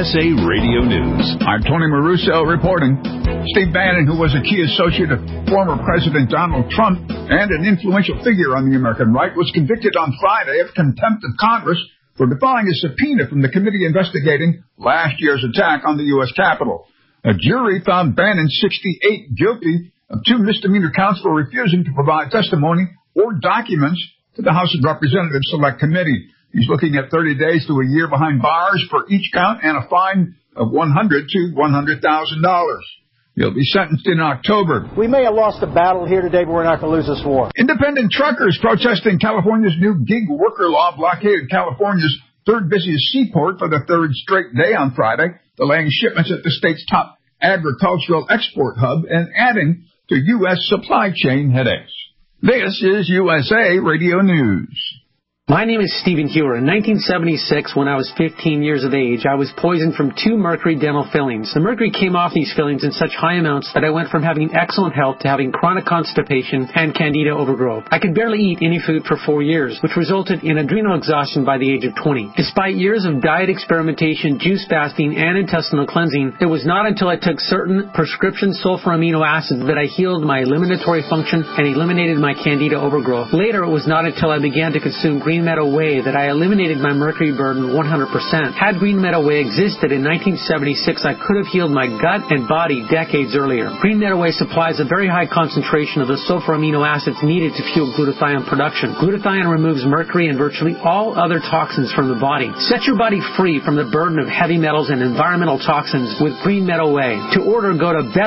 USA Radio News. I'm Tony Maruso reporting. Steve Bannon, who was a key associate of former President Donald Trump and an influential figure on the American right, was convicted on Friday of contempt of Congress for defying a subpoena from the committee investigating last year's attack on the U.S. Capitol. A jury found Bannon 68 guilty of 2 misdemeanor counts for refusing to provide testimony or documents to the House of Representatives Select Committee. He's looking at 30 days to a year behind bars for each count and a fine of $100,000 to $100,000. He'll be sentenced in October. We may have lost a battle here today, but we're not going to lose this war. Independent truckers protesting California's new gig worker law blockaded California's third busiest seaport for the third straight day on Friday, delaying shipments at the state's top agricultural export hub and adding to U.S. supply chain headaches. This is USA Radio News. My name is Stephen Hewer. In 1976, when I was 15 years of age, I was poisoned from 2 mercury dental fillings. The mercury came off these fillings in such high amounts that I went from having excellent health to having chronic constipation and candida overgrowth. I could barely eat any food for 4 years, which resulted in adrenal exhaustion by the age of 20. Despite years of diet experimentation, juice fasting, and intestinal cleansing, it was not until I took certain prescription sulfur amino acids that I healed my eliminatory function and eliminated my candida overgrowth. Later, it was not until I began to consume Green Meadow Whey that I eliminated my mercury burden 100%. Had Green Meadow Whey existed in 1976, I could have healed my gut and body decades earlier. Green Meadow Whey supplies a very high concentration of the sulfur amino acids needed to fuel glutathione production. Glutathione removes mercury and virtually all other toxins from the body. Set your body free from the burden of heavy metals and environmental toxins with Green Meadow Whey. To order, go to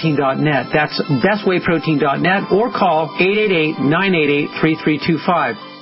bestwayprotein.net. That's bestwayprotein.net or call 888-988-3325.